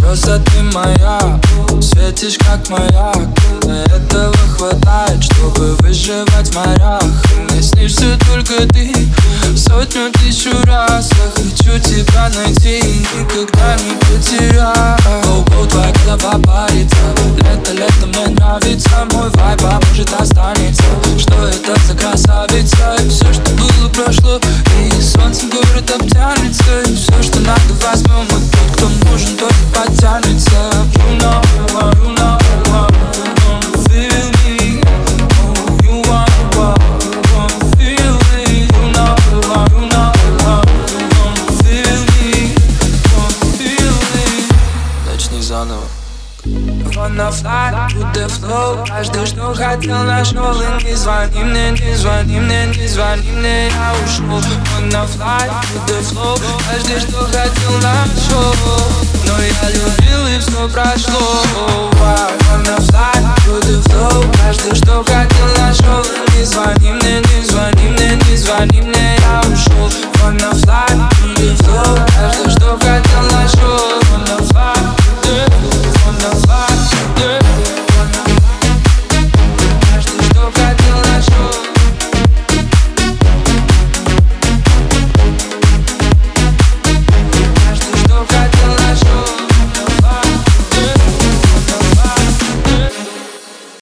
просто ты моя. Светишь как маяк, этого хватает, чтобы выживать в морях. И мне снишься только ты, сотню тысячу раз. Я хочу тебя найти и никогда не потерять. Гоу-гоу, твоя голова парится. Лето мне нравится, мой вайб, а может останется. Что это за красавица? И все, что было, прошло, и солнцем город обтянется. И все, что надо, возьмем, и тот, кто нужен, тот потянется. You know, you know, you feel me. Oh, you wanna feel me. You know, you know, feel me. Feel me. Начни заново. Wanna fly with the flow. Каждый, что хотел, нашел. И не звони мне, не звони мне, не звони мне, я ушел. Wanna fly with the flow. Каждый, что хотел, нашел. Но я любил, и все прошло. Wanna fly with the flow. Каждый, что хотел, нашел. И не звони мне, не звони.